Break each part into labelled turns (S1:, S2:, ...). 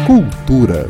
S1: Cultura.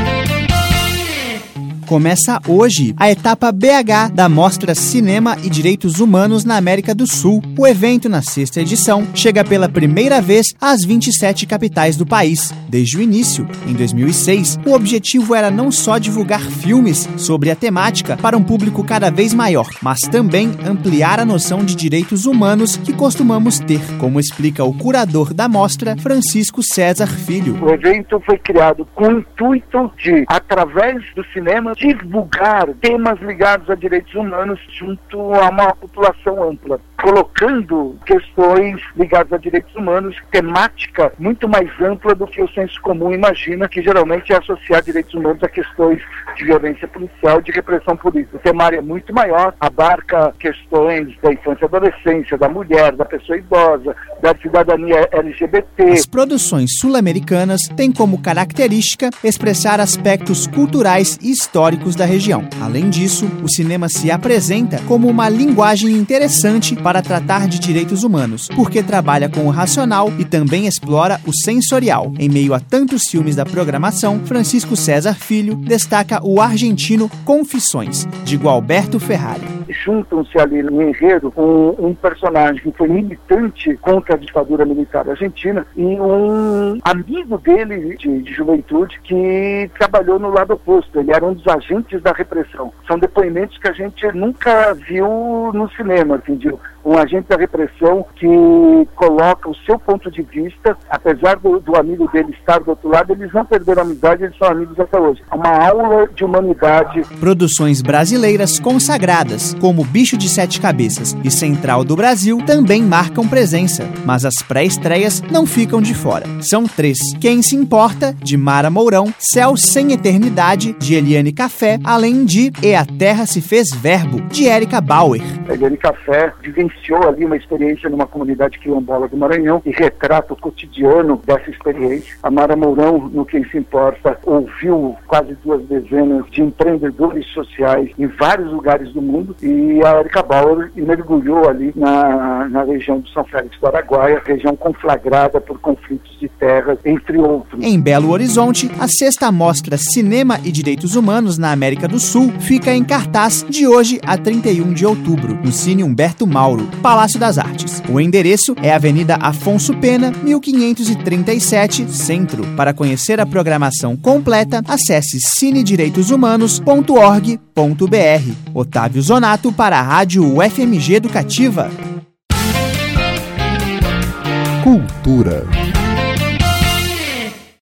S2: Começa hoje a etapa BH da Mostra Cinema e Direitos Humanos na América do Sul. O evento, na 6ª edição, chega pela primeira vez às 27 capitais do país. Desde o início, em 2006, o objetivo era não só divulgar filmes sobre a temática para um público cada vez maior, mas também ampliar a noção de direitos humanos que costumamos ter, como explica o curador da mostra, Francisco César Filho.
S3: O evento foi criado com o intuito de, através do cinema, divulgar temas ligados a direitos humanos junto a uma população ampla, colocando questões ligadas a direitos humanos, temática muito mais ampla do que o senso comum imagina, que geralmente é associar direitos humanos a questões de violência policial, de repressão política. O temário é muito maior, abarca questões da infância e adolescência, da mulher, da pessoa idosa, da cidadania LGBT.
S2: As produções sul-americanas têm como característica expressar aspectos culturais e históricos da região. Além disso, o cinema se apresenta como uma linguagem interessante para tratar de direitos humanos, porque trabalha com o racional e também explora o sensorial. Em meio a tantos filmes da programação, Francisco César Filho destaca o argentino Confissões, de Gualberto Ferrari.
S3: Juntam-se ali no enredo um personagem que foi militante contra a ditadura militar argentina e um amigo dele de juventude que trabalhou no lado oposto. Ele era um dos agentes da repressão. São depoimentos que a gente nunca viu no cinema, entendeu? Um agente da repressão que coloca o seu ponto de vista, apesar do amigo dele estar do outro lado, eles não perderam a amizade, eles são amigos até hoje. É uma aula de humanidade.
S2: Produções brasileiras consagradas, como Bicho de Sete Cabeças e Central do Brasil, também marcam presença, mas as pré-estreias não ficam de fora. São 3. Quem se Importa, de Mara Mourão, Céu Sem Eternidade, de Eliane Café, além de E a Terra se Fez Verbo, de Érica Bauer.
S3: Eliane Café vivenciou ali uma experiência numa comunidade quilombola do Maranhão e retrata o cotidiano dessa experiência. A Mara Mourão, no Quem Se Importa, ouviu quase 2 dezenas de empreendedores sociais em vários lugares do mundo e a Érica Bauer mergulhou ali na região de São Félix do Araguaia, região conflagrada por conflitos de terras, entre outros.
S2: Em Belo Horizonte, a 6ª Mostra Cinema e Direitos Humanos na América do Sul fica em cartaz de hoje a 31 de outubro, no Cine Humberto Mauro, Palácio das Artes. O endereço é Avenida Afonso Pena, 1537, Centro. Para conhecer a programação completa, acesse cinedireitoshumanos.org.br. Otávio Zonato para a Rádio UFMG Educativa.
S1: Cultura.